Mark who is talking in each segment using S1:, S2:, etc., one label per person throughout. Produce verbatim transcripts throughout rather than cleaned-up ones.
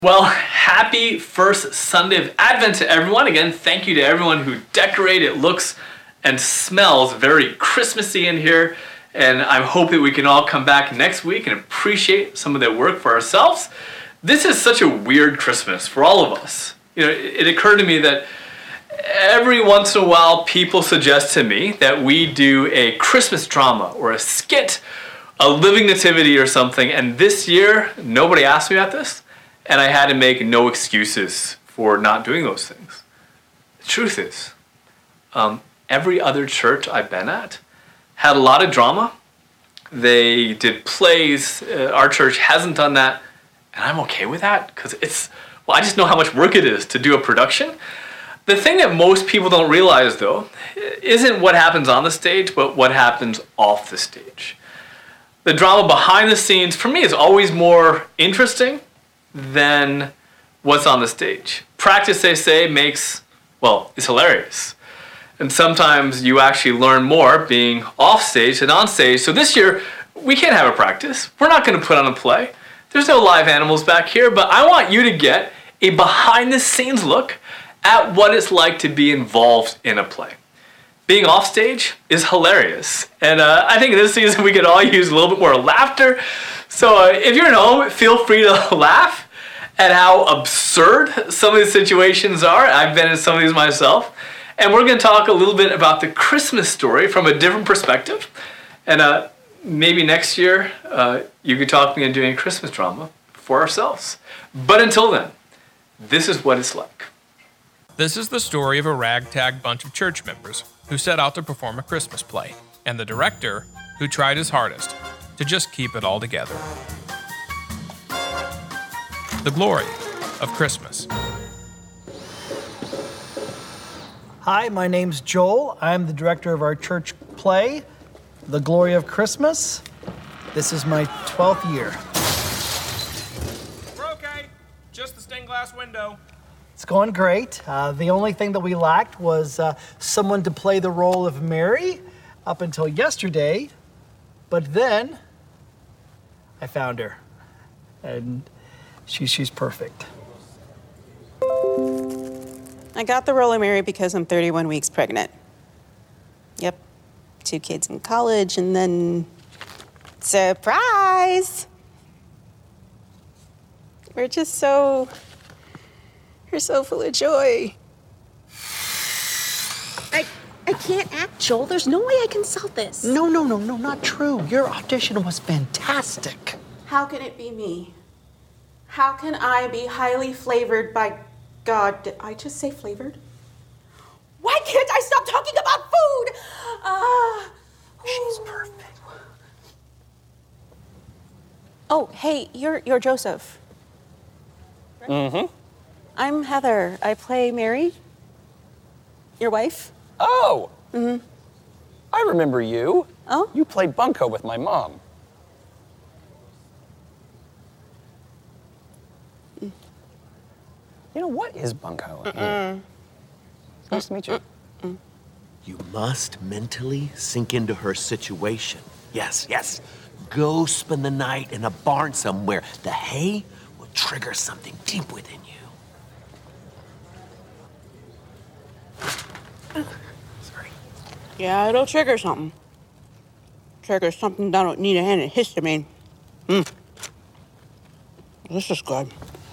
S1: Well, happy first Sunday of Advent to everyone. Again, thank you to everyone who decorated. It looks and smells very Christmassy in here. And I hope that we can all come back next week and appreciate some of their work for ourselves. This is such a weird Christmas for all of us. You know, it, it occurred to me that every once in a while people suggest to me that we do a Christmas drama or a skit, a living nativity or something. And this year, nobody asked me about this. And I had to make no excuses for not doing those things. The truth is, um, every other church I've been at had a lot of drama. They did plays. Uh, our church hasn't done that. And I'm okay with that because it's, well, I just know how much work it is to do a production. The thing that most people don't realize, though, isn't what happens on the stage, but what happens off the stage. The drama behind the scenes, for me, is always more interesting than what's on the stage. Practice, they say, makes, well, it's hilarious. And sometimes you actually learn more being off stage than on stage. So this year, we can't have a practice. We're not going to put on a play. There's no live animals back here, but I want you to get a behind the scenes look at what it's like to be involved in a play. Being off stage is hilarious. And uh, I think this season we could all use a little bit more laughter. So uh, if you're at home, feel free to laugh at how absurd some of these situations are. I've been in some of these myself. And we're going to talk a little bit about the Christmas story from a different perspective. And uh, maybe next year, uh, you could talk me into doing a Christmas drama for ourselves. But until then, this is what it's like.
S2: This is the story of a ragtag bunch of church members who set out to perform a Christmas play, and the director who tried his hardest to just keep it all together. The glory of Christmas.
S3: Hi, my name's Joel. I'm the director of our church play, The Glory of Christmas. This is my twelfth year.
S2: We're okay. Just the stained glass window.
S3: It's going great. Uh, the only thing that we lacked was uh, someone to play the role of Mary up until yesterday. But then I found her, and she, she's perfect.
S4: I got the role of Mary because I'm thirty-one weeks pregnant. Yep, two kids in college, and then surprise! We're just so, we're so full of joy.
S5: I, I can't act, Joel. There's no way I can sell this.
S6: No, no, no, no, not true. Your audition was fantastic.
S4: How can it be me? How can I be highly flavored by God? Did I just say flavored? Why can't I stop talking about food? Uh,
S6: She's perfect.
S4: Oh, hey, you're you're Joseph.
S7: Mm-hmm.
S4: I'm Heather. I play Mary. Your wife?
S7: Oh!
S4: Mm-hmm.
S7: I remember you.
S4: Oh?
S7: You played Bunko with my mom.
S4: Mm.
S7: You know, what is Bunko? Mm. Nice to meet you.
S4: Mm.
S6: You must mentally sink into her situation. Yes, yes. Go spend the night in a barn somewhere. The hay will trigger something deep within you. Sorry.
S4: Yeah, it'll trigger something. Trigger something that don't need a hand in histamine. Mm. This is good.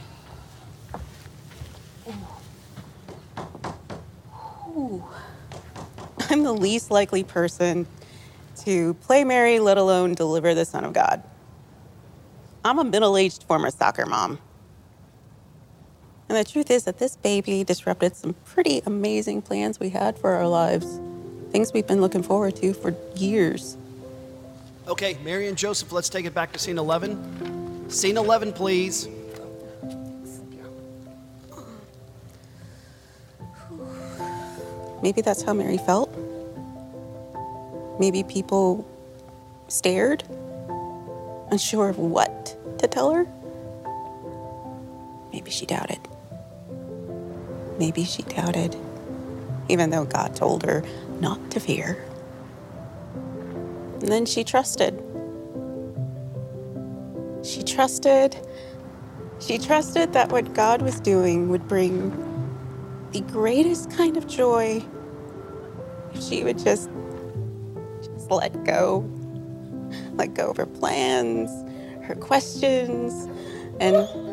S4: Ooh. I'm the least likely person to play Mary, let alone deliver the Son of God. I'm a middle-aged former soccer mom. And the truth is that this baby disrupted some pretty amazing plans we had for our lives. Things we've been looking forward to for years.
S8: Okay, Mary and Joseph, let's take it back to scene eleven. Scene eleven, please.
S4: Maybe that's how Mary felt. Maybe people stared, unsure of what to tell her. Maybe she doubted. Maybe she doubted, even though God told her not to fear. And then she trusted. She trusted She trusted that what God was doing would bring the greatest kind of joy if she would just, just let go. Let go of her plans, her questions, and...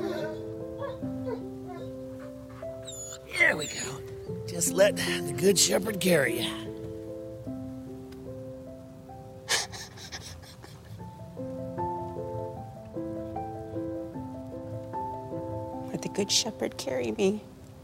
S6: There we go. Just let the Good Shepherd carry you.
S4: Let the Good Shepherd carry me.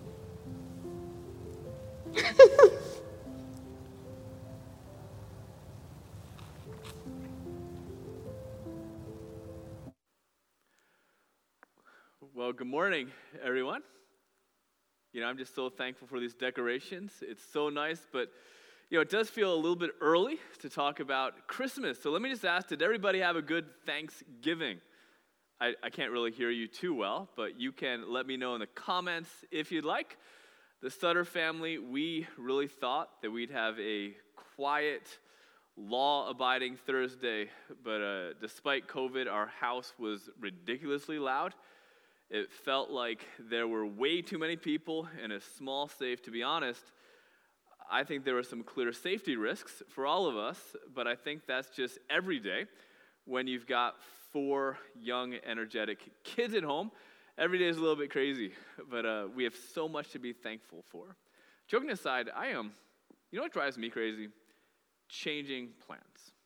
S1: Well, good morning, everyone. You know, I'm just so thankful for these decorations. It's so nice, but, you know, it does feel a little bit early to talk about Christmas. So let me just ask, did everybody have a good Thanksgiving? I, I can't really hear you too well, but you can let me know in the comments if you'd like. The Sutter family, we really thought that we'd have a quiet, law-abiding Thursday, but uh, despite COVID, our house was ridiculously loud. It felt like there were way too many people in a small safe. To be honest, I think there were some clear safety risks for all of us, but I think that's just every day when you've got four young, energetic kids at home. Every day is a little bit crazy, but uh, we have so much to be thankful for. Joking aside, I am, you know what drives me crazy? Changing plans.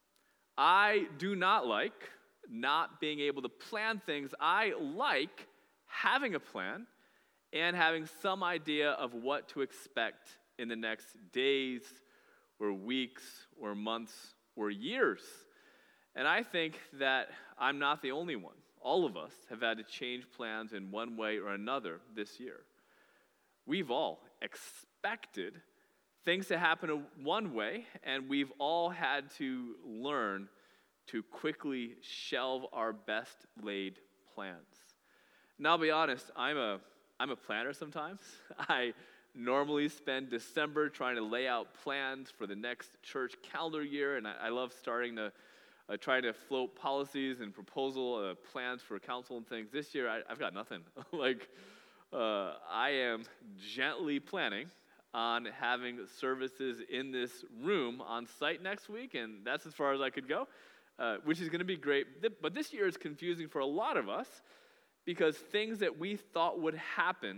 S1: I do not like not being able to plan things. I like having a plan and having some idea of what to expect in the next days or weeks or months or years. And I think that I'm not the only one. All of us have had to change plans in one way or another this year. We've all expected things to happen one way, and we've all had to learn to quickly shelve our best laid plans. Now, I'll be honest, I'm a I'm a planner sometimes. I normally spend December trying to lay out plans for the next church calendar year, and I, I love starting to uh, try to float policies and proposal uh, plans for council and things. This year, I, I've got nothing. like, uh, I am gently planning on having services in this room on site next week, and that's as far as I could go, uh, which is going to be great. But this year is confusing for a lot of us, because things that we thought would happen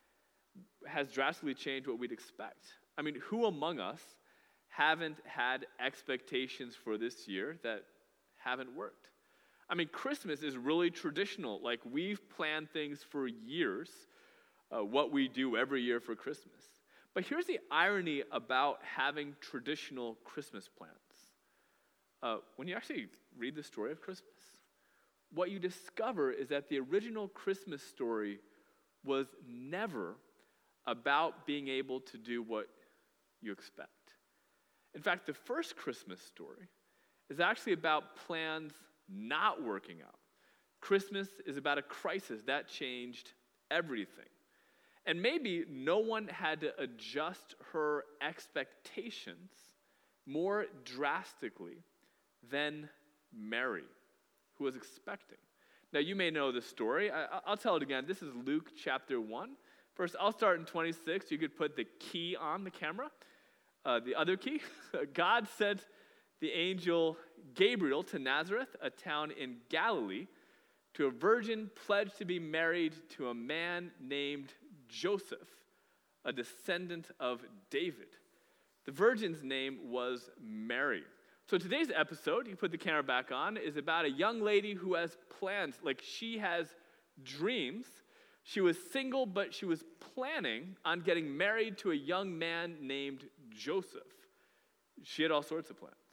S1: has drastically changed what we'd expect. I mean, who among us haven't had expectations for this year that haven't worked? I mean, Christmas is really traditional. Like, we've planned things for years, uh, what we do every year for Christmas. But here's the irony about having traditional Christmas plans. Uh, when you actually read the story of Christmas, what you discover is that the original Christmas story was never about being able to do what you expect. In fact, the first Christmas story is actually about plans not working out. Christmas is about a crisis that changed everything. And maybe no one had to adjust her expectations more drastically than Mary, who was expecting. Now, you may know the story. I, I'll tell it again. This is Luke chapter one. First, I'll start in twenty-six. You could put the key on the camera. Uh, the other key. God sent the angel Gabriel to Nazareth, a town in Galilee, to a virgin pledged to be married to a man named Joseph, a descendant of David. The virgin's name was Mary. So today's episode, you put the camera back on, is about a young lady who has plans, like she has dreams. She was single, but she was planning on getting married to a young man named Joseph. She had all sorts of plans.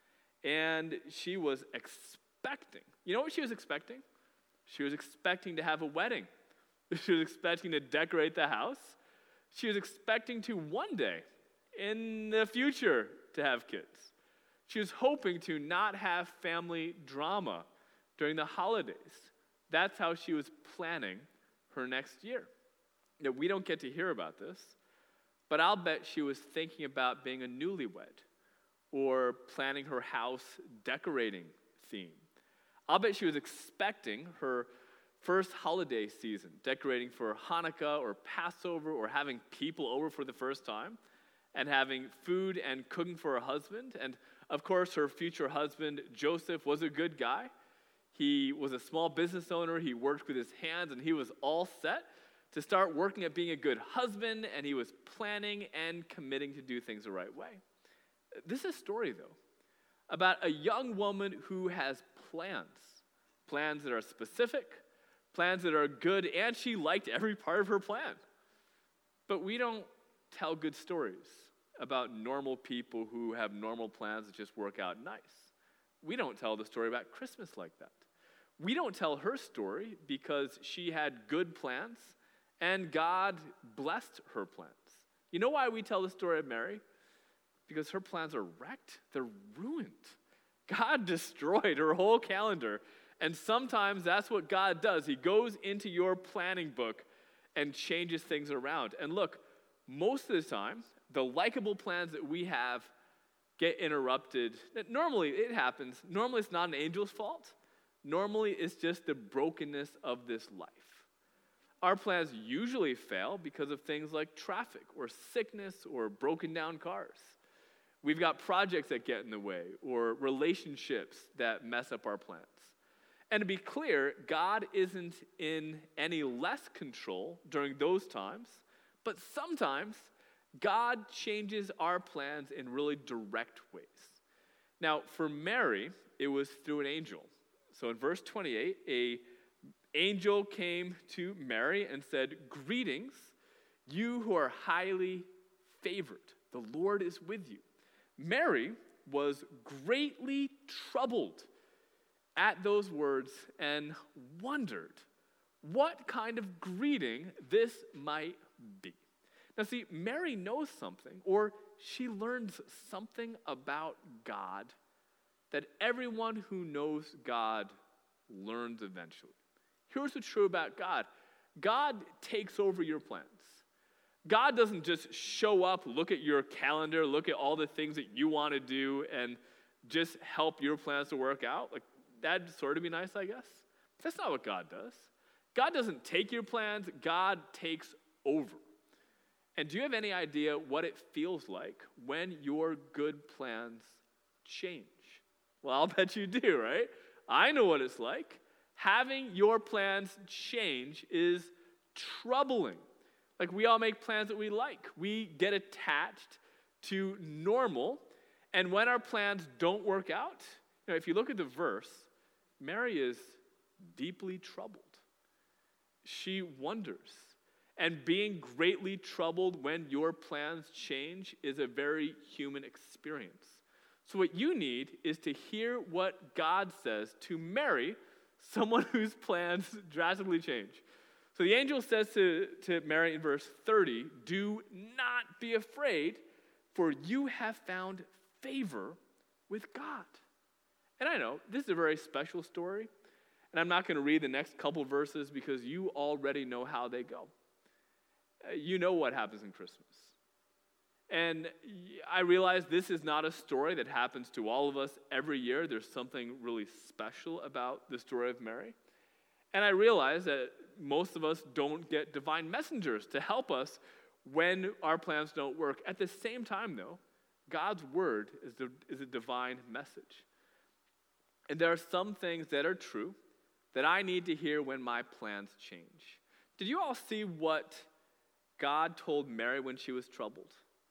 S1: And she was expecting. You know what she was expecting? She was expecting to have a wedding. She was expecting to decorate the house. She was expecting to one day, in the future, to have kids. She was hoping to not have family drama during the holidays. That's how she was planning her next year. Now, we don't get to hear about this, but I'll bet she was thinking about being a newlywed or planning her house decorating theme. I'll bet she was expecting her first holiday season, decorating for Hanukkah or Passover or having people over for the first time and having food and cooking for her husband. And of course, her future husband, Joseph, was a good guy. He was a small business owner. He worked with his hands, and he was all set to start working at being a good husband, and he was planning and committing to do things the right way. This is a story, though, about a young woman who has plans, plans that are specific, plans that are good, and she liked every part of her plan. But we don't tell good stories about normal people who have normal plans that just work out nice. We don't tell the story about Christmas like that. We don't tell her story because she had good plans and God blessed her plans. You know why we tell the story of Mary? Because her plans are wrecked. They're ruined. God destroyed her whole calendar. And sometimes that's what God does. He goes into your planning book and changes things around. And look, most of the time, the likable plans that we have get interrupted. Normally, it happens. Normally, it's not an angel's fault. Normally, it's just the brokenness of this life. Our plans usually fail because of things like traffic or sickness or broken down cars. We've got projects that get in the way or relationships that mess up our plans. And to be clear, God isn't in any less control during those times, but sometimes God changes our plans in really direct ways. Now, for Mary, it was through an angel. So in verse twenty-eight, a angel came to Mary and said, "Greetings, you who are highly favored. The Lord is with you." Mary was greatly troubled at those words and wondered what kind of greeting this might be. Now see, Mary knows something, or she learns something about God that everyone who knows God learns eventually. Here's what's true about God. God takes over your plans. God doesn't just show up, look at your calendar, look at all the things that you want to do, and just help your plans to work out. Like, that'd sort of be nice, I guess. That's not what God does. God doesn't take your plans, God takes over. And do you have any idea what it feels like when your good plans change? Well, I'll bet you do, right? I know what it's like. Having your plans change is troubling. Like, we all make plans that we like. We get attached to normal, and when our plans don't work out, you know, if you look at the verse, Mary is deeply troubled. She wonders. And being greatly troubled when your plans change is a very human experience. So what you need is to hear what God says to Mary, someone whose plans drastically change. So the angel says to, to Mary in verse thirty, "Do not be afraid, for you have found favor with God." And I know, this is a very special story, and I'm not going to read the next couple verses because you already know how they go. You know what happens in Christmas. And I realize this is not a story that happens to all of us every year. There's something really special about the story of Mary. And I realize that most of us don't get divine messengers to help us when our plans don't work. At the same time, though, God's word is, the, is a divine message. And there are some things that are true that I need to hear when my plans change. Did you all see what God told Mary when she was troubled?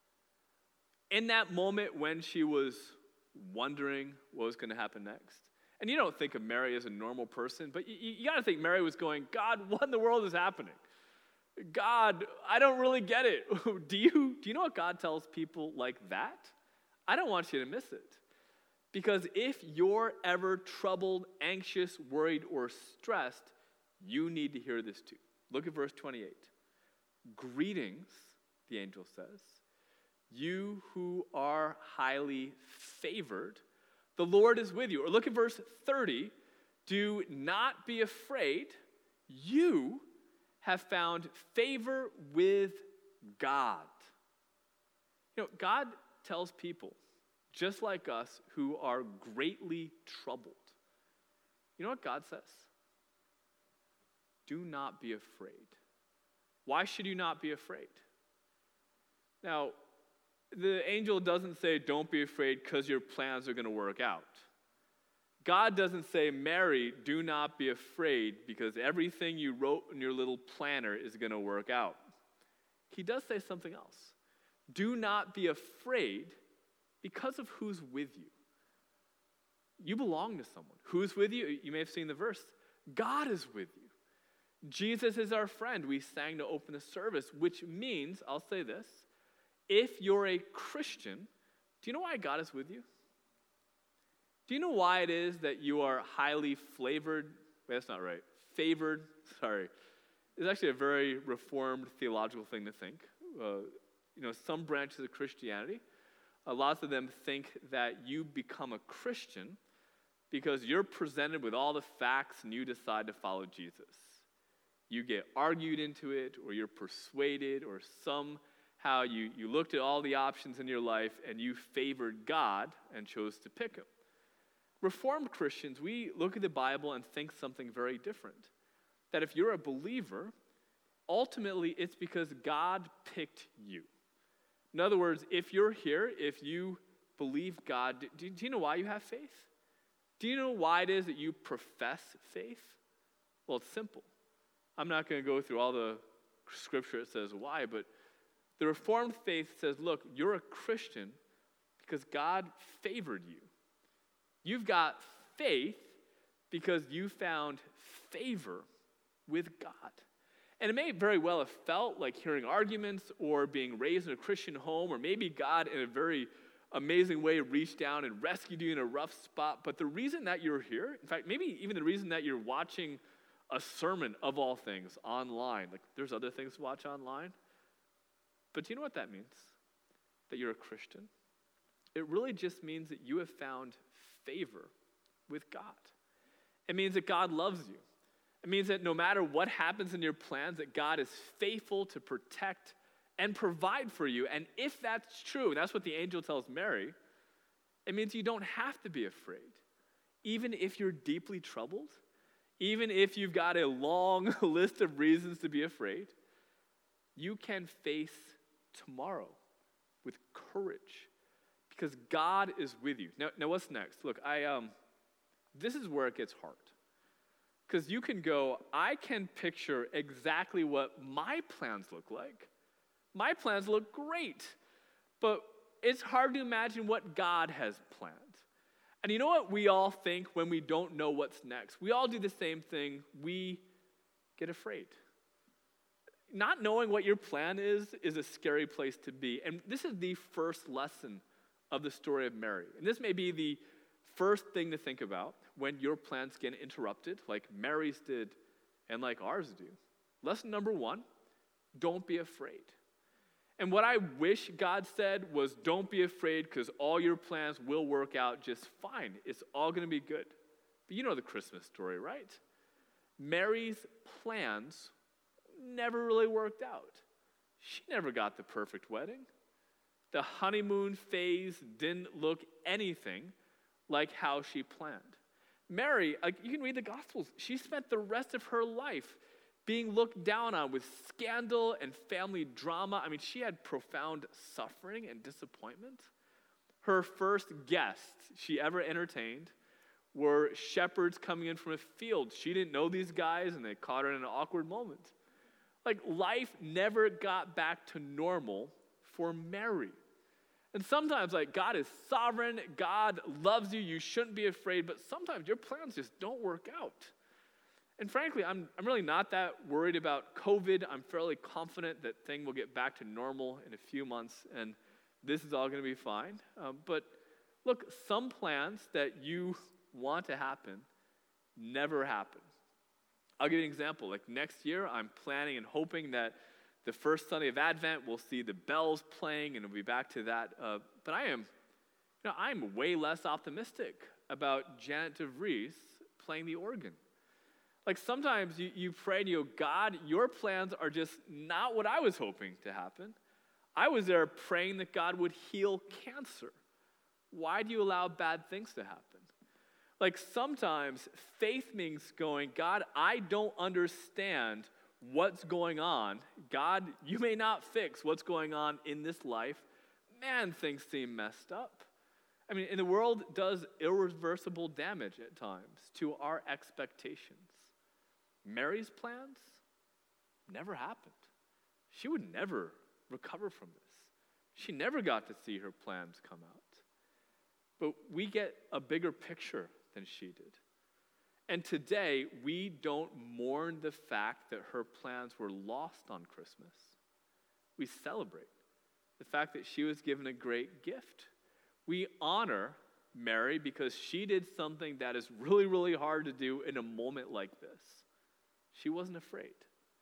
S1: In that moment when she was wondering what was going to happen next. And you don't think of Mary as a normal person, but you, you got to think Mary was going, "God, what in the world is happening? God, I don't really get it." do you, do you know what God tells people like that? I don't want you to miss it. Because if you're ever troubled, anxious, worried, or stressed, you need to hear this too. Look at verse twenty-eight. "Greetings," the angel says, "you who are highly favored, the Lord is with you." Or look at verse thirty. "Do not be afraid, you have found favor with God." You know, God tells people, just like us, who are greatly troubled. You know what God says? do not be afraid. Why should you not be afraid? Now, the angel doesn't say, don't be afraid because your plans are going to work out. God doesn't say, Mary, do not be afraid because everything you wrote in your little planner is going to work out. He does say something else. Do not be afraid because of who's with you. You belong to someone. Who's with you? You may have seen the verse. God is with you. Jesus is our friend. We sang to open the service, which means, I'll say this, if you're a Christian, do you know why God is with you? Do you know why it is that you are highly flavored? Wait, that's not right. Favored, sorry. It's actually a very reformed theological thing to think. Uh, you know, some branches of Christianity, uh, lots of them think that you become a Christian because you're presented with all the facts and you decide to follow Jesus. You get argued into it, or you're persuaded, or somehow you, you looked at all the options in your life and you favored God and chose to pick him. Reformed Christians, we look at the Bible and think something very different. That if you're a believer, ultimately it's because God picked you. In other words, if you're here, if you believe God, do, do you know why you have faith? Do you know why it is that you profess faith? Well, it's simple. I'm not going to go through all the scripture that says why, but the Reformed faith says, look, you're a Christian because God favored you. You've got faith because you found favor with God. And it may very well have felt like hearing arguments or being raised in a Christian home, or maybe God in a very amazing way reached down and rescued you in a rough spot. But the reason that you're here, in fact, maybe even the reason that you're watching a sermon of all things online, like there's other things to watch online, but do you know what that means? That you're a Christian? It really just means that you have found favor with God. It means that God loves you. It means that no matter what happens in your plans, that God is faithful to protect and provide for you. And if that's true, and that's what the angel tells Mary, it means you don't have to be afraid. Even if you're deeply troubled, even if you've got a long list of reasons to be afraid, you can face tomorrow with courage because God is with you. Now, now what's next? Look, I um, this is where it gets hard. Because you can go, I can picture exactly what my plans look like. My plans look great, but it's hard to imagine what God has planned. And you know what we all think when we don't know what's next? We all do the same thing. We get afraid. Not knowing what your plan is is a scary place to be. And this is the first lesson of the story of Mary. And this may be the first thing to think about when your plans get interrupted, like Mary's did and like ours do. Lesson number one, don't be afraid. And what I wish God said was, don't be afraid because all your plans will work out just fine. It's all going to be good. But you know the Christmas story, right? Mary's plans never really worked out. She never got the perfect wedding. The honeymoon phase didn't look anything like how she planned. Mary, like you can read the Gospels, she spent the rest of her life being looked down on with scandal and family drama. I mean, she had profound suffering and disappointment. Her first guests she ever entertained were shepherds coming in from a field. She didn't know these guys, and they caught her in an awkward moment. Like, life never got back to normal for Mary. And sometimes, like, God is sovereign, God loves you, you shouldn't be afraid, but sometimes your plans just don't work out. And frankly, I'm, I'm really not that worried about COVID. I'm fairly confident that things will get back to normal in a few months, and this is all going to be fine. Um, but look, some plans that you want to happen never happen. I'll give you an example. Like next year, I'm planning and hoping that the first Sunday of Advent, we'll see the bells playing, and we'll be back to that. Uh, but I am, you know, I'm way less optimistic about Janet DeVries playing the organ. Like sometimes you, you pray and you go, God, your plans are just not what I was hoping to happen. I was there praying that God would heal cancer. Why do you allow bad things to happen? Like sometimes faith means going, God, I don't understand what's going on. God, you may not fix what's going on in this life. Man, things seem messed up. I mean, and the world does irreversible damage at times to our expectations. Mary's plans never happened. She would never recover from this. She never got to see her plans come out. But we get a bigger picture than she did. And today, we don't mourn the fact that her plans were lost on Christmas. We celebrate the fact that she was given a great gift. We honor Mary because she did something that is really, really hard to do in a moment like this. She wasn't afraid.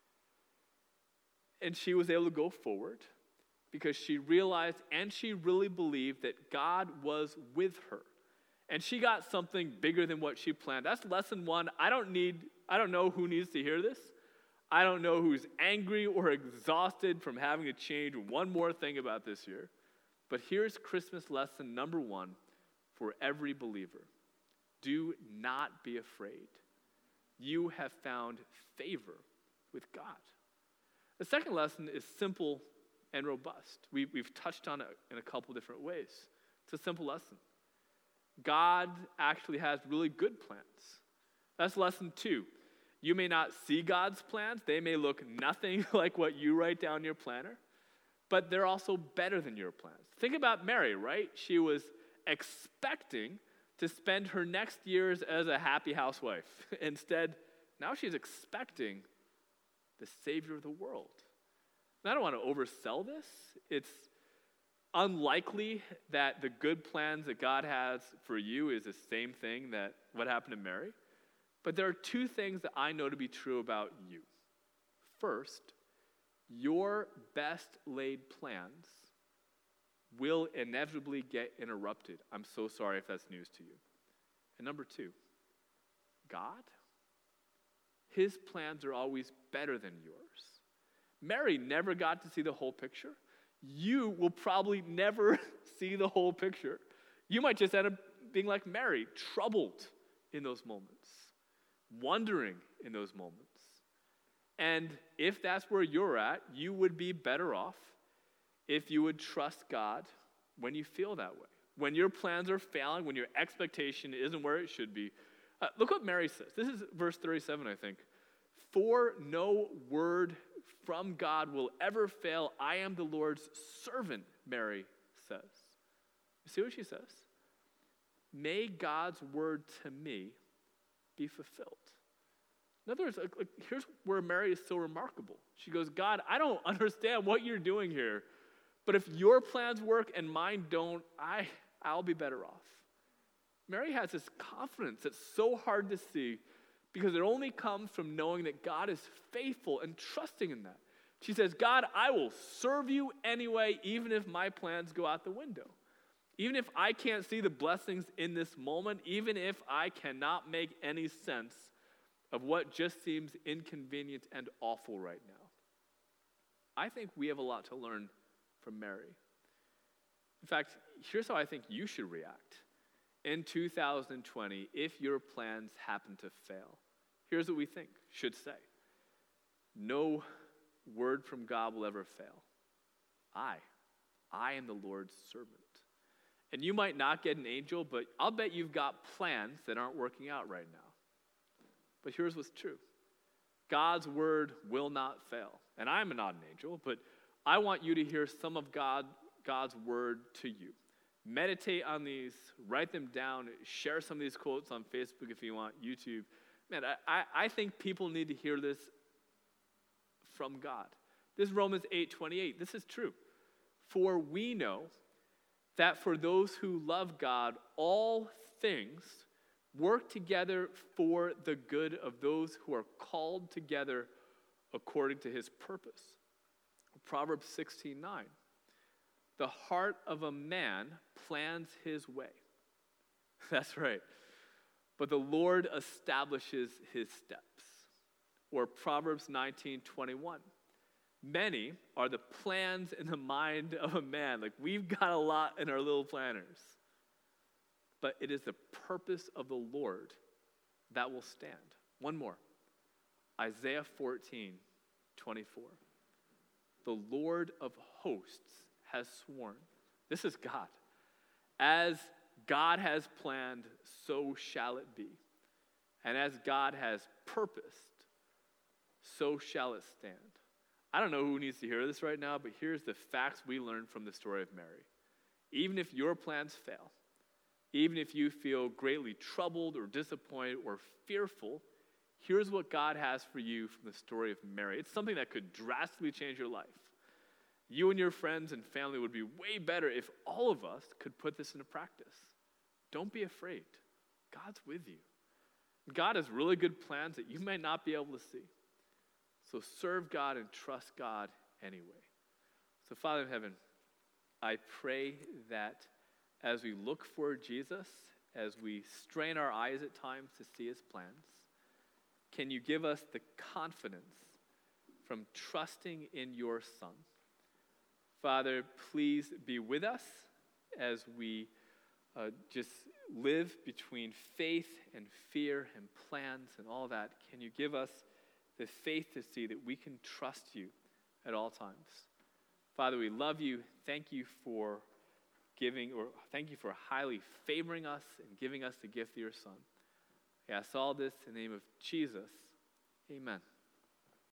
S1: And she was able to go forward because she realized and she really believed that God was with her. And she got something bigger than what she planned. That's lesson one. I don't need, I don't know who needs to hear this. I don't know who's angry or exhausted from having to change one more thing about this year. But here's Christmas lesson number one for every believer. Do not be afraid. You have found favor with God. The second lesson is simple and robust. We, we've touched on it in a couple different ways. It's a simple lesson. God actually has really good plans. That's lesson two. You may not see God's plans. They may look nothing like what you write down in your planner, but they're also better than your plans. Think about Mary, right? She was expecting to spend her next years as a happy housewife. Instead, now she's expecting the Savior of the world. And I don't want to oversell this. It's unlikely that the good plans that God has for you is the same thing that what happened to Mary. But there are two things that I know to be true about you. First, your best laid plans will inevitably get interrupted. I'm so sorry if that's news to you. And number two, God, his plans are always better than yours. Mary never got to see the whole picture. You will probably never see the whole picture. You might just end up being like Mary, troubled in those moments, wondering in those moments. And if that's where you're at, you would be better off if you would trust God when you feel that way. When your plans are failing, when your expectation isn't where it should be. Uh, look what Mary says. This is verse thirty-seven, I think. For no word from God will ever fail. I am the Lord's servant, Mary says. You see what she says? May God's word to me be fulfilled. In other words, like, like, here's where Mary is so remarkable. She goes, God, I don't understand what you're doing here, but if your plans work and mine don't, I, I'll be better off. Mary has this confidence that's so hard to see because it only comes from knowing that God is faithful and trusting in that. She says, God, I will serve you anyway, even if my plans go out the window. Even if I can't see the blessings in this moment, even if I cannot make any sense of what just seems inconvenient and awful right now. I think we have a lot to learn from Mary. In fact, here's how I think you should react in two thousand twenty if your plans happen to fail. Here's what we think, should say. No word from God will ever fail. I, I am the Lord's servant. And you might not get an angel, but I'll bet you've got plans that aren't working out right now. But here's what's true. God's word will not fail. And I'm not an angel, but I want you to hear some of God, God's word to you. Meditate on these, write them down, share some of these quotes on Facebook if you want, YouTube. Man, I, I think people need to hear this from God. This is Romans eight twenty-eight. This is true. For we know that for those who love God, all things work together for the good of those who are called together according to his purpose. Proverbs sixteen nine. The heart of a man plans his way. That's right. But the Lord establishes his steps. Or Proverbs nineteen twenty-one. Many are the plans in the mind of a man. Like we've got a lot in our little planners. but it is the purpose of the Lord that will stand. One more. Isaiah fourteen, twenty-four. The Lord of hosts has sworn. This is God. As God has planned, so shall it be. And as God has purposed, so shall it stand. I don't know who needs to hear this right now, but here's the facts we learned from the story of Mary. Even if your plans fail, even if you feel greatly troubled or disappointed or fearful, here's what God has for you from the story of Mary. It's something that could drastically change your life. You and your friends and family would be way better if all of us could put this into practice. Don't be afraid. God's with you. God has really good plans that you might not be able to see. So serve God and trust God anyway. So Father in heaven, I pray that as we look for Jesus, as we strain our eyes at times to see his plans, can you give us the confidence from trusting in your Son? Father, please be with us as we uh, just live between faith and fear and plans and all that. Can you give us the faith to see that we can trust you at all times? Father, we love you. Thank you for giving, or thank you for highly favoring us and giving us the gift of your Son. I ask all this in the name of Jesus. Amen.